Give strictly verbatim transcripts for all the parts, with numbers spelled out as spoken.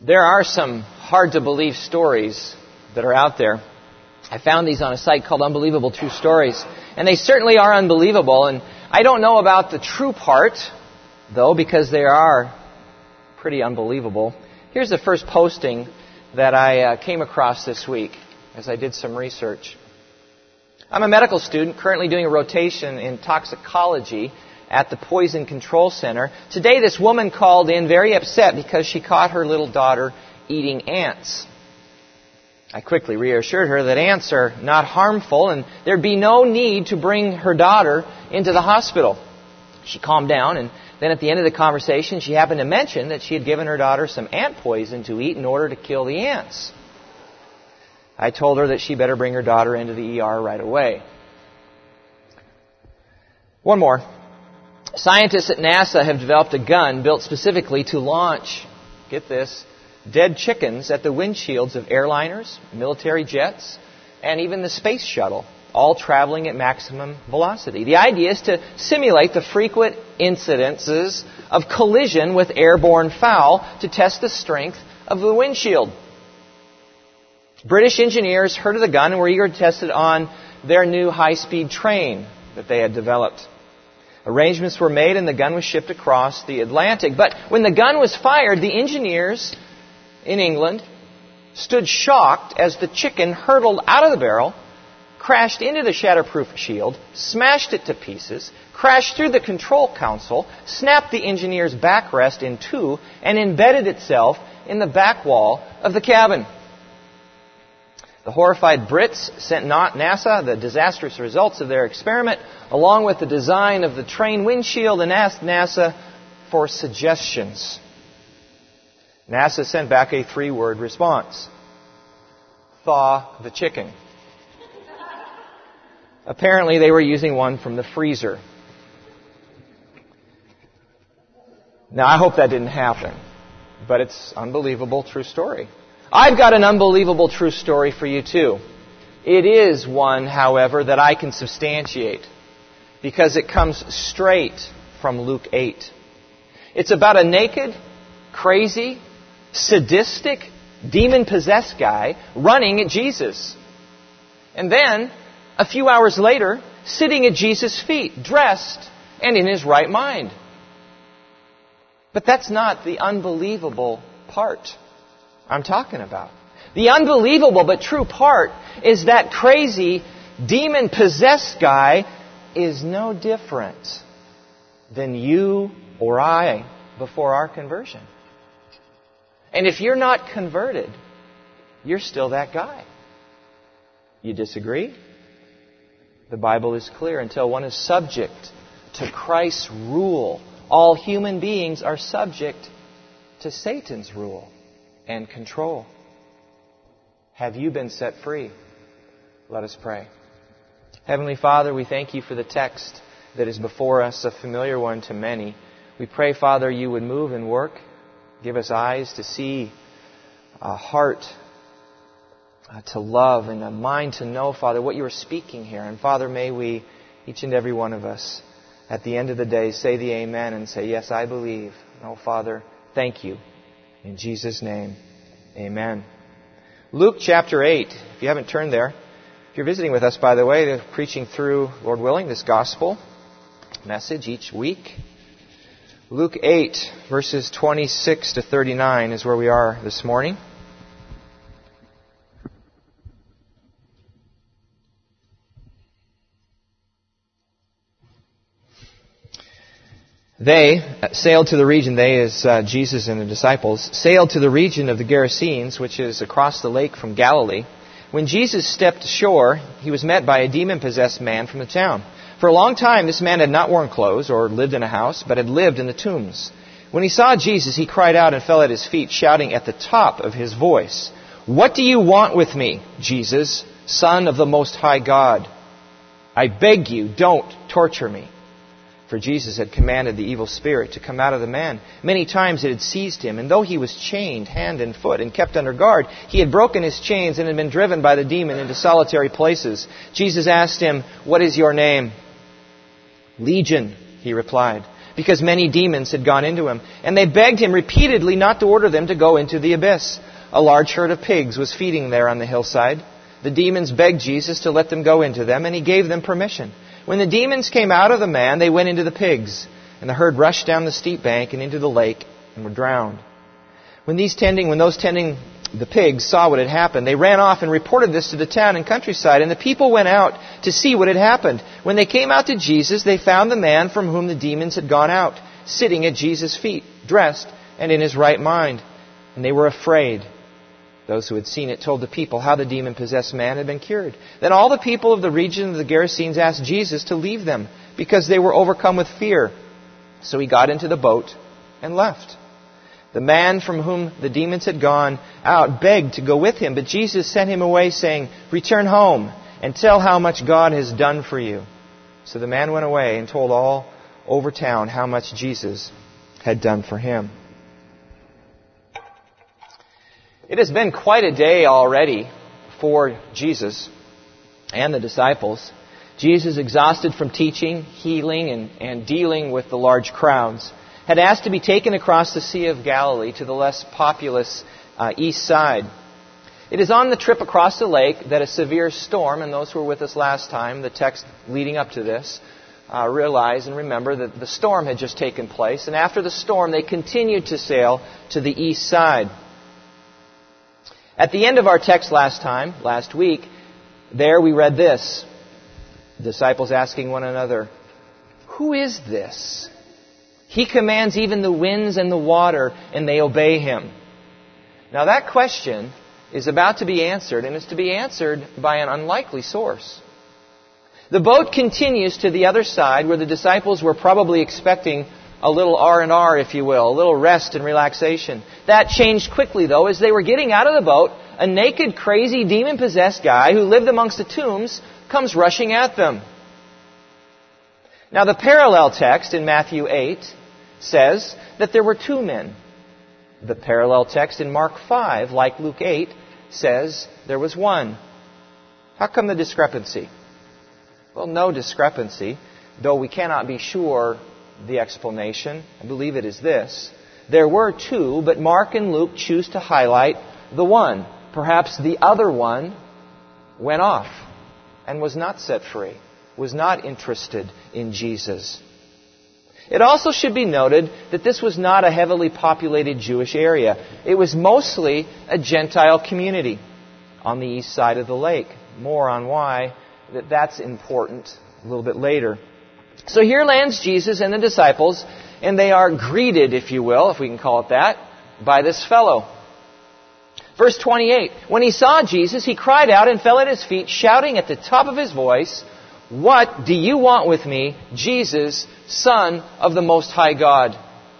There are some hard-to-believe stories that are out there. I found these on a site called Unbelievable True Stories. And they certainly are unbelievable. And I don't know about the true part, though, because they are pretty unbelievable. Here's the first posting that I uh, came across this week as I did some research. I'm a medical student currently doing a rotation in toxicology at the Poison Control Center. Today, this woman called in very upset because she caught her little daughter eating ants. I quickly reassured her that ants are not harmful and there'd be no need to bring her daughter into the hospital. She calmed down, and then at the end of the conversation, she happened to mention that she had given her daughter some ant poison to eat in order to kill the ants. I told her that she better bring her daughter into the E R right away. One more. Scientists at NASA have developed a gun built specifically to launch, get this, dead chickens at the windshields of airliners, military jets, and even the space shuttle, all traveling at maximum velocity. The idea is to simulate the frequent incidences of collision with airborne fowl to test the strength of the windshield. British engineers heard of the gun and were eager to test it on their new high-speed train that they had developed. Arrangements were made and the gun was shipped across the Atlantic. But when the gun was fired, the engineers in England stood shocked as the chicken hurtled out of the barrel, crashed into the shatterproof shield, smashed it to pieces, crashed through the control console, snapped the engineer's backrest in two, and embedded itself in the back wall of the cabin. The horrified Brits sent NASA the disastrous results of their experiment, along with the design of the train windshield, and asked NASA for suggestions. NASA sent back a three-word response. Thaw the chicken. Apparently they were using one from the freezer. Now I hope that didn't happen, but it's unbelievable true story. I've got an unbelievable true story for you too. It is one, however, that I can substantiate because it comes straight from Luke eight. It's about a naked, crazy, sadistic, demon-possessed guy running at Jesus. And then, a few hours later, sitting at Jesus' feet, dressed and in his right mind. But that's not the unbelievable part I'm talking about. The unbelievable but true part is that crazy, demon-possessed guy is no different than you or I before our conversion. And if you're not converted, you're still that guy. You disagree? The Bible is clear. Until one is subject to Christ's rule, all human beings are subject to Satan's rule and control. Have you been set free? Let us pray. Heavenly Father, we thank you for the text that is before us, a familiar one to many. We pray, Father, you would move and work. Give us eyes to see, a heart uh, to love, and a mind to know, Father, what you are speaking here. And Father, may we, each and every one of us, at the end of the day, say the amen and say, yes, I believe. Oh, Father, thank you. In Jesus' name, amen. Luke chapter eight. If you haven't turned there, if you're visiting with us, by the way, they're preaching through, Lord willing, this gospel message each week. Luke eight, verses twenty-six to thirty-nine is where we are this morning. They sailed to the region, they is uh, Jesus and the disciples, sailed to the region of the Gerasenes, which is across the lake from Galilee. When Jesus stepped ashore, he was met by a demon-possessed man from the town. For a long time, this man had not worn clothes or lived in a house, but had lived in the tombs. When he saw Jesus, he cried out and fell at his feet, shouting at the top of his voice, "What do you want with me, Jesus, Son of the Most High God? I beg you, don't torture me." For Jesus had commanded the evil spirit to come out of the man. Many times it had seized him, and though he was chained hand and foot and kept under guard, he had broken his chains and had been driven by the demon into solitary places. Jesus asked him, "What is your name?" "Legion," he replied, because many demons had gone into him. And they begged him repeatedly not to order them to go into the abyss. A large herd of pigs was feeding there on the hillside. The demons begged Jesus to let them go into them, and he gave them permission. When the demons came out of the man, they went into the pigs, and the herd rushed down the steep bank and into the lake and were drowned. When these tending, when those tending the pigs saw what had happened, they ran off and reported this to the town and countryside, and the people went out to see what had happened. When they came out to Jesus, they found the man from whom the demons had gone out, sitting at Jesus' feet, dressed and in his right mind. And they were afraid. Those who had seen it told the people how the demon-possessed man had been cured. Then all the people of the region of the Gerasenes asked Jesus to leave them, because they were overcome with fear. So he got into the boat and left. The man from whom the demons had gone out begged to go with him, but Jesus sent him away, saying, "Return home and tell how much God has done for you." So the man went away and told all over town how much Jesus had done for him. It has been quite a day already for Jesus and the disciples. Jesus, exhausted from teaching, healing, and, and dealing with the large crowds, had asked to be taken across the Sea of Galilee to the less populous uh, east side. It is on the trip across the lake that a severe storm, and those who were with us last time, the text leading up to this, uh, realize and remember that the storm had just taken place. And after the storm, they continued to sail to the east side. At the end of our text last time, last week, there we read this. The disciples asking one another, "Who is this? He commands even the winds and the water, and they obey him." Now that question is about to be answered, and it's to be answered by an unlikely source. The boat continues to the other side, where the disciples were probably expecting a little R and R, if you will, a little rest and relaxation. That changed quickly, though, as they were getting out of the boat. A naked, crazy, demon-possessed guy who lived amongst the tombs comes rushing at them. Now the parallel text in Matthew eight says that there were two men. The parallel text in Mark five, like Luke eight, says there was one. How come the discrepancy? Well, no discrepancy, though we cannot be sure the explanation. I believe it is this. There were two, but Mark and Luke choose to highlight the one. Perhaps the other one went off and was not set free, was not interested in Jesus. It also should be noted that this was not a heavily populated Jewish area. It was mostly a Gentile community on the east side of the lake. More on why that that's important a little bit later. So here lands Jesus and the disciples, and they are greeted, if you will, if we can call it that, by this fellow. Verse twenty-eight, when he saw Jesus, he cried out and fell at his feet, shouting at the top of his voice, "What do you want with me, Jesus, Son of the Most High God?"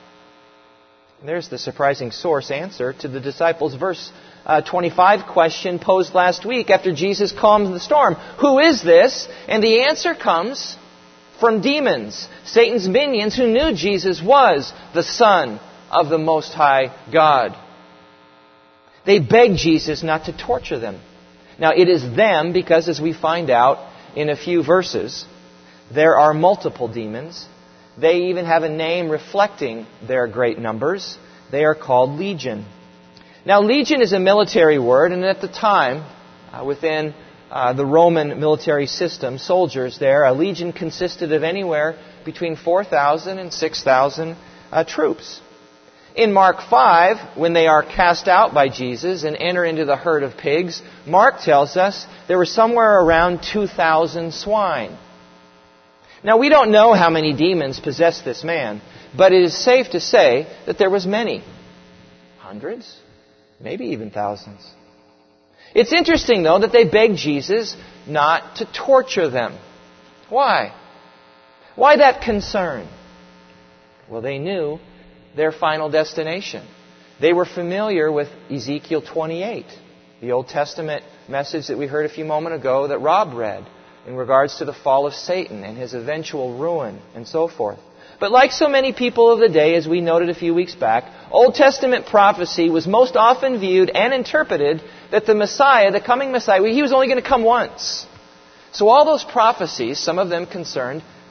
And there's the surprising source answer to the disciples' verse uh, twenty-five question posed last week after Jesus calmed the storm. Who is this? And the answer comes from demons, Satan's minions who knew Jesus was the Son of the Most High God. They begged Jesus not to torture them. Now it is them because, as we find out in a few verses, there are multiple demons. They even have a name reflecting their great numbers. They are called legion. Now legion is a military word, and at the time, uh, within uh, the Roman military system, soldiers there, a legion consisted of anywhere between four thousand and six thousand uh, troops. In Mark five, when they are cast out by Jesus and enter into the herd of pigs, Mark tells us there were somewhere around two thousand swine. Now, we don't know how many demons possessed this man, but it is safe to say that there was many. Hundreds? Maybe even thousands. It's interesting, though, that they begged Jesus not to torture them. Why? Why that concern? Well, they knew their final destination. They were familiar with Ezekiel twenty-eight, the Old Testament message that we heard a few moments ago that Rob read in regards to the fall of Satan and his eventual ruin and so forth. But like so many people of the day, as we noted a few weeks back, Old Testament prophecy was most often viewed and interpreted that the Messiah, the coming Messiah, he was only going to come once. So all those prophecies, some of them concerned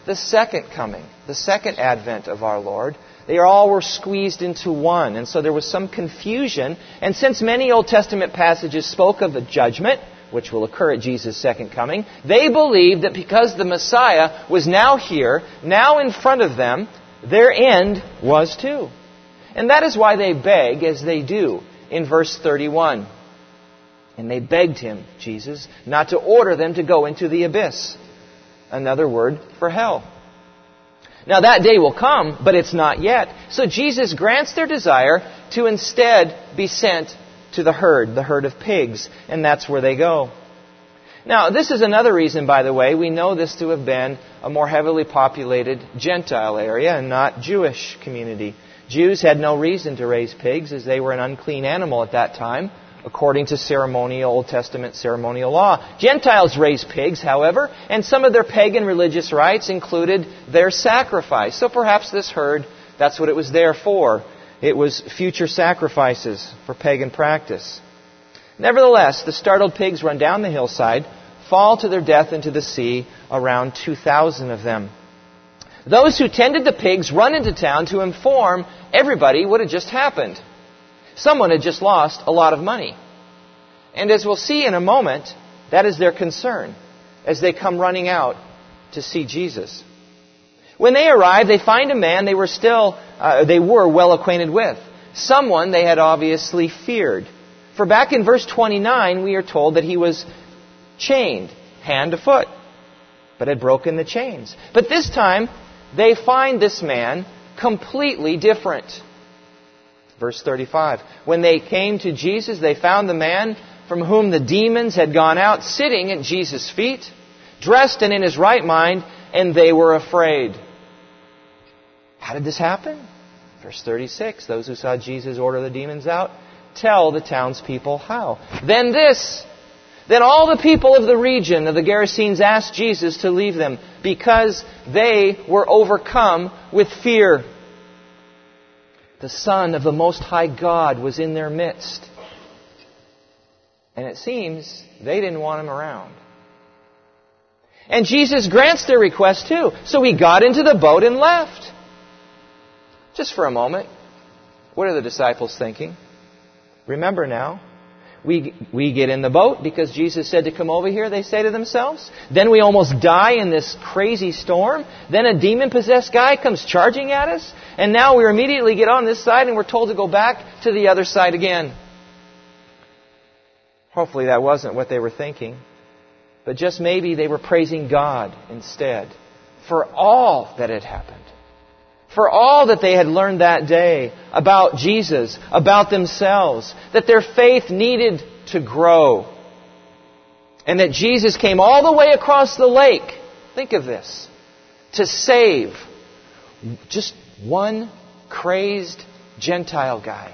the second coming, the second advent of our Lord. They all were squeezed into one, and so there was some confusion. And since many Old Testament passages spoke of a judgment, which will occur at Jesus' second coming, they believed that because the Messiah was now here, now in front of them, their end was too. And that is why they beg as they do in verse thirty-one. And they begged him, Jesus, not to order them to go into the abyss. Another word for hell. Now that day will come, but it's not yet. So Jesus grants their desire to instead be sent to the herd, the herd of pigs, and that's where they go. Now, this is another reason, by the way, we know this to have been a more heavily populated Gentile area and not Jewish community. Jews had no reason to raise pigs as they were an unclean animal at that time, according to ceremonial, Old Testament ceremonial law. Gentiles raised pigs, however, and some of their pagan religious rites included their sacrifice. So perhaps this herd, that's what it was there for. It was future sacrifices for pagan practice. Nevertheless, the startled pigs run down the hillside, fall to their death into the sea, around two thousand of them. Those who tended the pigs run into town to inform everybody what had just happened. Someone had just lost a lot of money. And as we'll see in a moment, that is their concern as they come running out to see Jesus. When they arrive, they find a man they were still, uh, they were well acquainted with. Someone they had obviously feared. For back in verse twenty-nine, we are told that he was chained, hand to foot, but had broken the chains. But this time, they find this man completely different. Verse thirty-five, when they came to Jesus, they found the man from whom the demons had gone out sitting at Jesus' feet, dressed and in his right mind, and they were afraid. How did this happen? Verse thirty-six, those who saw Jesus order the demons out, tell the townspeople how. Then this, then all the people of the region of the Gerasenes asked Jesus to leave them because they were overcome with fear. The Son of the Most High God was in their midst. And it seems they didn't want him around. And Jesus grants their request too. So he got into the boat and left. Just for a moment, what are the disciples thinking? Remember now, we we get in the boat because Jesus said to come over here, they say to themselves. Then we almost die in this crazy storm. Then a demon-possessed guy comes charging at us. And now we immediately get on this side and we're told to go back to the other side again. Hopefully that wasn't what they were thinking. But just maybe they were praising God instead for all that had happened. For all that they had learned that day about Jesus, about themselves, that their faith needed to grow. And that Jesus came all the way across the lake, think of this, to save just one crazed Gentile guy.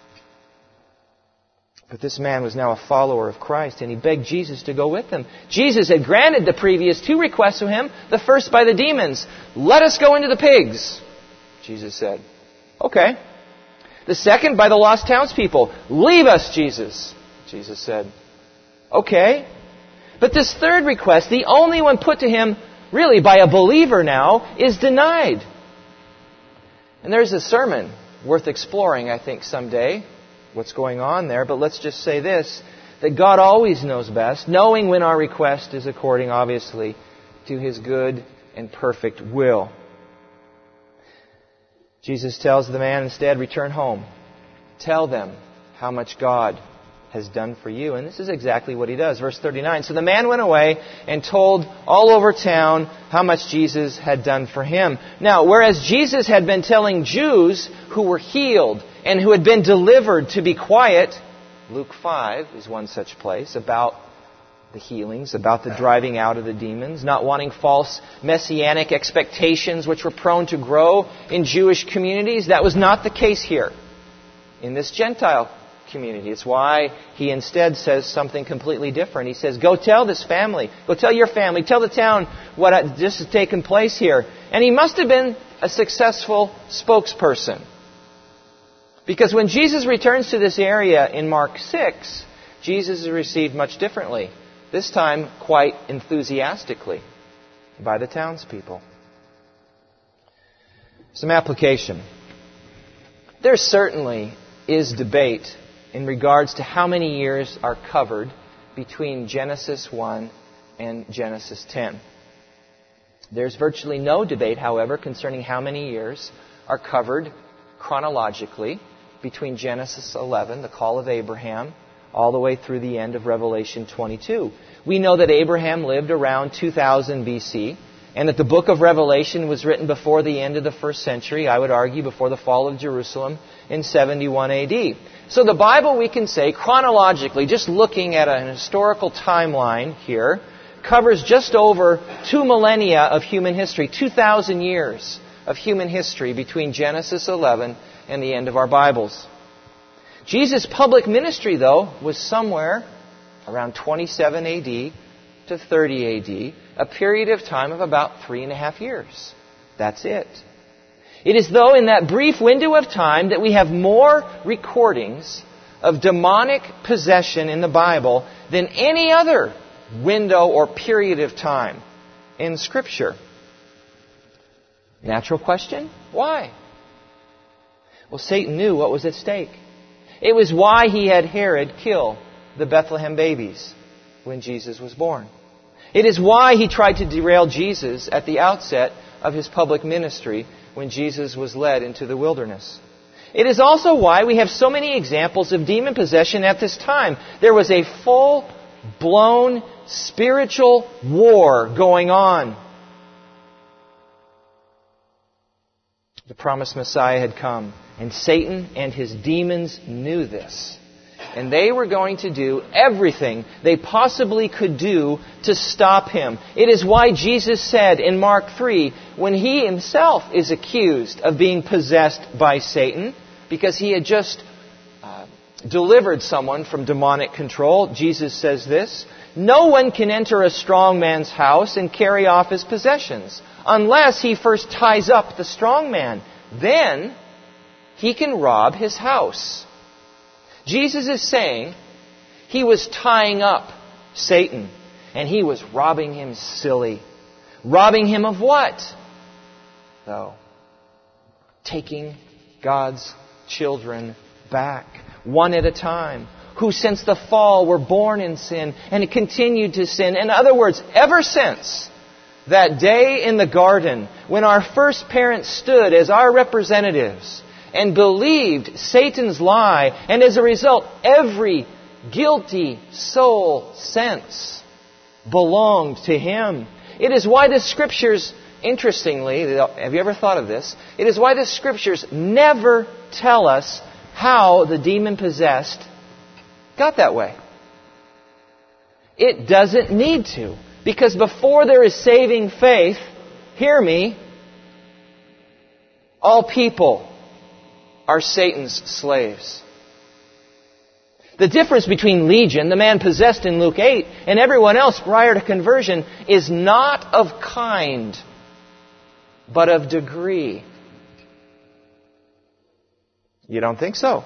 But this man was now a follower of Christ, and he begged Jesus to go with him. Jesus had granted the previous two requests to him, the first by the demons. Let us go into the pigs, Jesus said. Okay. The second by the lost townspeople. Leave us, Jesus, Jesus said. Okay. But this third request, the only one put to him really by a believer now, is denied. And there's a sermon worth exploring, I think, someday, what's going on there. But let's just say this, that God always knows best, knowing when our request is according, obviously, to His good and perfect will. Jesus tells the man instead, return home. Tell them how much God has done for you. And this is exactly what He does. Verse thirty-nine. So the man went away and told all over town how much Jesus had done for him. Now, whereas Jesus had been telling Jews who were healed and who had been delivered to be quiet, Luke five is one such place, about the healings, about the driving out of the demons, not wanting false messianic expectations which were prone to grow in Jewish communities. That was not the case here in this Gentile community. It's why He instead says something completely different. He says, go tell this family, go tell your family, tell the town what just has taken place here. And He must have been a successful spokesperson. Because when Jesus returns to this area in Mark six, Jesus is received much differently. This time, quite enthusiastically by the townspeople. Some application. There certainly is debate in regards to how many years are covered between Genesis one and Genesis ten. There's virtually no debate, however, concerning how many years are covered chronologically between Genesis eleven, the call of Abraham, all the way through the end of Revelation twenty-two. We know that Abraham lived around two thousand B C, and that the book of Revelation was written before the end of the first century, I would argue before the fall of Jerusalem in seventy-one A D. So the Bible, we can say, chronologically, just looking at an historical timeline here, covers just over two millennia of human history, two thousand years of human history between Genesis eleven and the end of our Bibles. Jesus' public ministry, though, was somewhere around twenty-seven A D to thirty A D, a period of time of about three and a half years. That's it. It is, though, in that brief window of time that we have more recordings of demonic possession in the Bible than any other window or period of time in Scripture. Natural question? Why? Well, Satan knew what was at stake. It was why he had Herod kill the Bethlehem babies when Jesus was born. It is why he tried to derail Jesus at the outset of his public ministry when Jesus was led into the wilderness. It is also why we have so many examples of demon possession at this time. There was a full-blown spiritual war going on. The promised Messiah had come, and Satan and his demons knew this. And they were going to do everything they possibly could do to stop him. It is why Jesus said in Mark three, when he himself is accused of being possessed by Satan, because he had just uh, delivered someone from demonic control, Jesus says this, "No one can enter a strong man's house and carry off his possessions, unless he first ties up the strong man. Then he can rob his house." Jesus is saying he was tying up Satan, and he was robbing him silly. Robbing him of what, though? Taking God's children back, one at a time, who since the fall were born in sin and continued to sin. In other words, ever since that day in the garden when our first parents stood as our representatives and believed Satan's lie, and as a result, every guilty soul since belonged to him. It is why the Scriptures, interestingly, have you ever thought of this? It is why the Scriptures never tell us how the demon-possessed got that way. It doesn't need to. Because before there is saving faith, hear me, all people are Satan's slaves. The difference between Legion, the man possessed in Luke eight, and everyone else prior to conversion is not of kind, but of degree. You don't think so?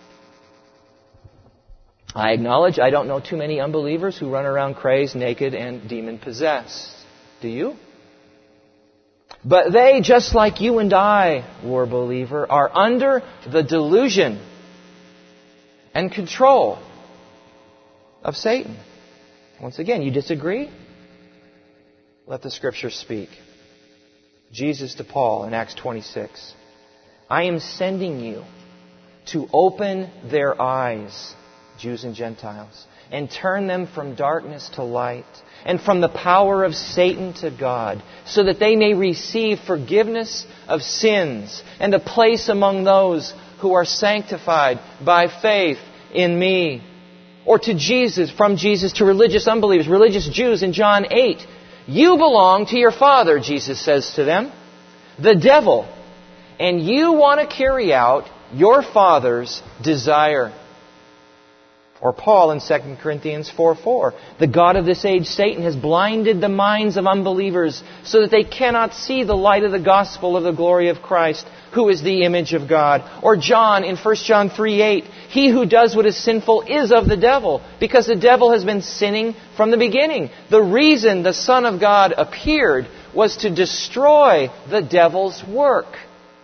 I acknowledge I don't know too many unbelievers who run around crazed, naked, and demon-possessed. Do you? But they, just like you and I, war believer, are under the delusion and control of Satan. Once again, you disagree? Let the Scriptures speak. Jesus to Paul in Acts twenty-six. "I am sending you to open their eyes," Jews and Gentiles, "and turn them from darkness to light, and from the power of Satan to God, so that they may receive forgiveness of sins and a place among those who are sanctified by faith in me." Or to Jesus, from Jesus to religious unbelievers, religious Jews in John eight. "You belong to your father," Jesus says to them, "the devil, and you want to carry out your father's desire." Or Paul in Second Corinthians four four. "The God of this age, Satan, has blinded the minds of unbelievers so that they cannot see the light of the gospel of the glory of Christ, who is the image of God." Or John in First John three eight. "He who does what is sinful is of the devil, because the devil has been sinning from the beginning." The reason the Son of God appeared was to destroy the devil's work.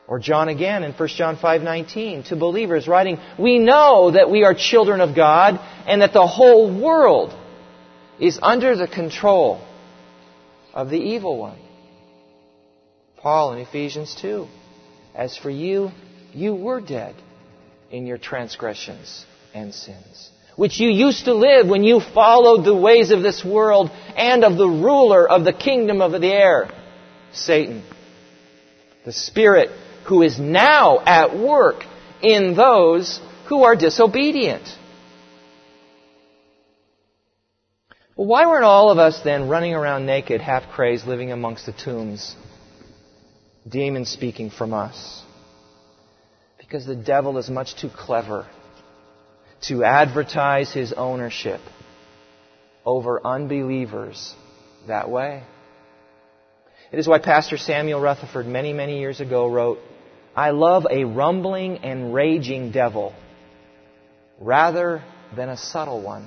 Or John again in First John five nineteen to believers writing, we know that we are children of God and that the whole world is under the control of the evil one. Paul in Ephesians two, as for you, you were dead in your transgressions and sins, which you used to live when you followed the ways of this world and of the ruler of the kingdom of the air, Satan, the spirit who is now at work in those who are disobedient. Well, why weren't all of us then running around naked, half crazed, living amongst the tombs? Demons speaking from us. Because the devil is much too clever to advertise his ownership over unbelievers that way. It is why Pastor Samuel Rutherford many, many years ago wrote, I love a rumbling and raging devil rather than a subtle one.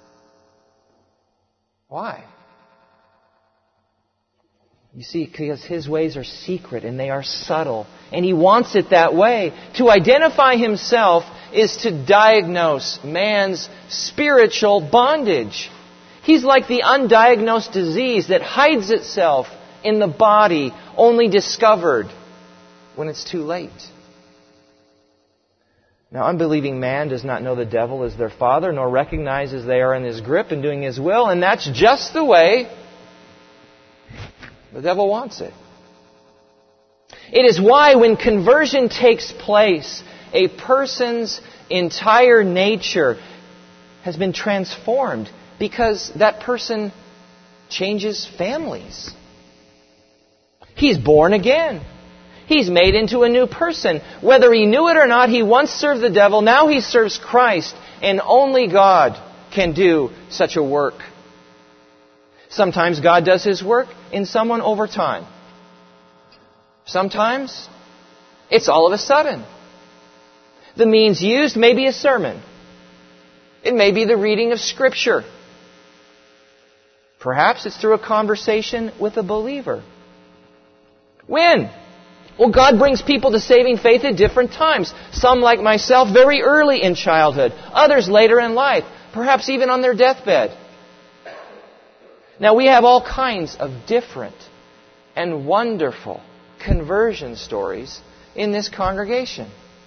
Why? You see, because his ways are secret and they are subtle. And he wants it that way. To identify himself is to diagnose man's spiritual bondage. He's like the undiagnosed disease that hides itself in the body, only discovered when it's too late. Now, unbelieving man does not know the devil as their father, nor recognizes they are in his grip and doing his will, and that's just the way the devil wants it. It is why when conversion takes place, a person's entire nature has been transformed, because that person changes families. He's born again. He's made into a new person. Whether he knew it or not, he once served the devil, now he serves Christ, and only God can do such a work. Sometimes God does His work in someone over time. Sometimes it's all of a sudden. The means used may be a sermon. It may be the reading of Scripture. Perhaps it's through a conversation with a believer. When? Well, God brings people to saving faith at different times. Some, like myself, very early in childhood. Others later in life. Perhaps even on their deathbed. Now, we have all kinds of different and wonderful conversion stories in this congregation.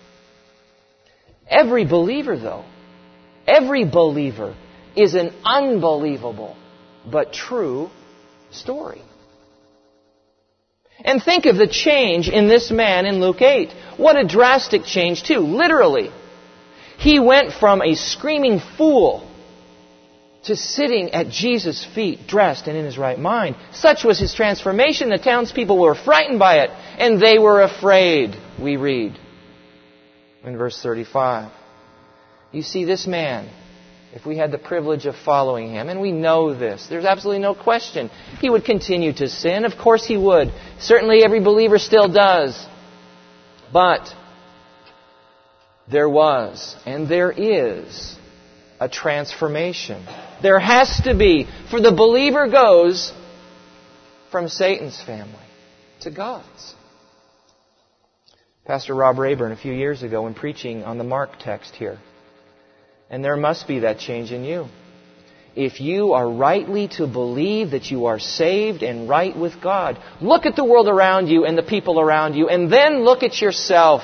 Every believer, though, every believer is an unbelievable but true story. And think of the change in this man in Luke eight. What a drastic change, too. Literally. He went from a screaming fool to sitting at Jesus' feet, dressed and in his right mind. Such was his transformation. The townspeople were frightened by it, and they were afraid, we read in verse thirty-five. You see, this man, if we had the privilege of following him, and we know this, there's absolutely no question, he would continue to sin. Of course he would. Certainly every believer still does. But there was, and there is, a transformation. There has to be. For the believer goes from Satan's family to God's. Pastor Rob Rayburn a few years ago when preaching on the Mark text here. And there must be that change in you. If you are rightly to believe that you are saved and right with God, look at the world around you and the people around you, and then look at yourself.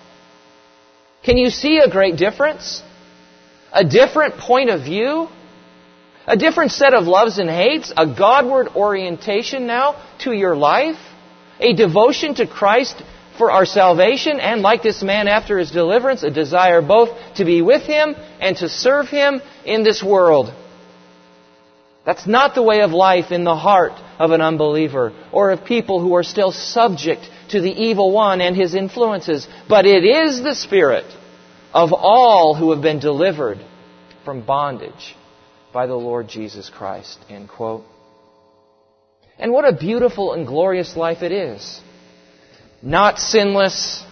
Can you see a great difference? A different point of view? A different set of loves and hates? A Godward orientation now to your life? A devotion to Christ for our salvation, and like this man after his deliverance, a desire both to be with Him and to serve Him in this world. That's not the way of life in the heart of an unbeliever or of people who are still subject to the evil one and his influences. But it is the spirit of all who have been delivered from bondage by the Lord Jesus Christ. End quote. And what a beautiful and glorious life it is. Not sinless,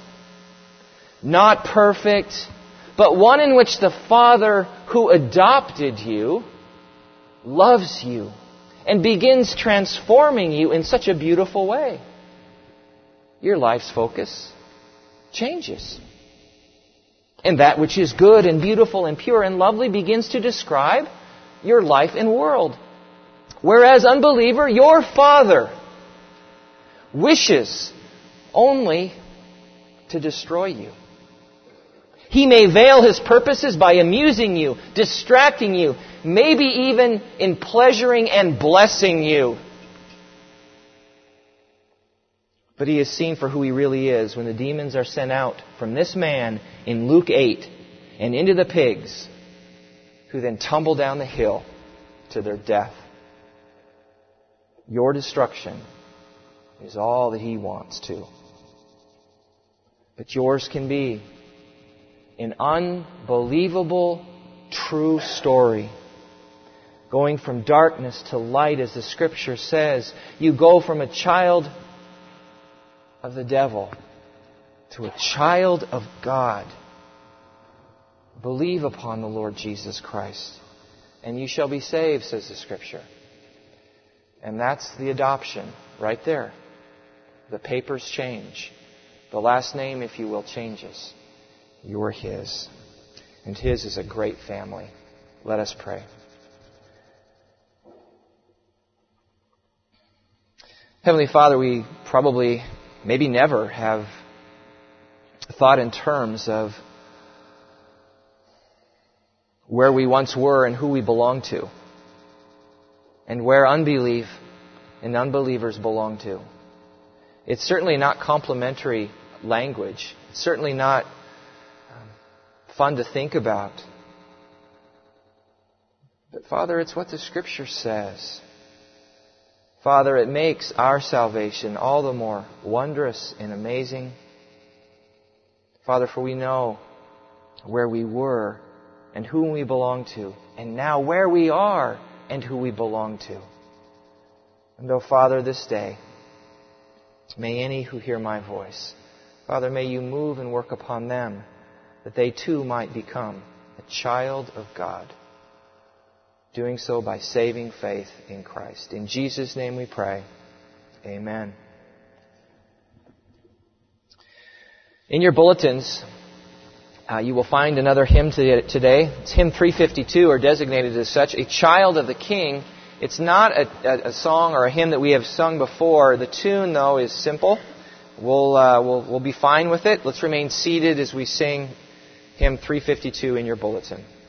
not perfect, but one in which the Father who adopted you loves you and begins transforming you in such a beautiful way. Your life's focus changes. And that which is good and beautiful and pure and lovely begins to describe your life and world. Whereas, unbeliever, your Father wishes only to destroy you. He may veil His purposes by amusing you, distracting you, maybe even in pleasuring and blessing you. But He is seen for who He really is when the demons are sent out from this man in Luke eight and into the pigs, who then tumble down the hill to their death. Your destruction is all that He wants to. But yours can be an unbelievable, true story. Going from darkness to light, as the Scripture says. You go from a child of the devil to a child of God. Believe upon the Lord Jesus Christ, and you shall be saved, says the Scripture. And that's the adoption right there. The papers change. The last name, if you will, changes. You are His. And His is a great family. Let us pray. Heavenly Father, we probably, maybe never, have thought in terms of where we once were and who we belong to, and where unbelief and unbelievers belong to. It's certainly not complimentary language. It's certainly not um, fun to think about. But Father, it's what the Scripture says. Father, it makes our salvation all the more wondrous and amazing. Father, for we know where we were and whom we belong to, and now where we are and who we belong to. And oh, Father, this day, may any who hear my voice, Father, may you move and work upon them, that they too might become a child of God, doing so by saving faith in Christ. In Jesus' name we pray. Amen. In your bulletins, uh, you will find another hymn today. It's hymn three fifty-two, or designated as such, A Child of the King. It's not a, a, a song or a hymn that we have sung before. The tune, though, is simple. We'll, uh, we'll, we'll be fine with it. Let's remain seated as we sing hymn three fifty-two in your bulletin.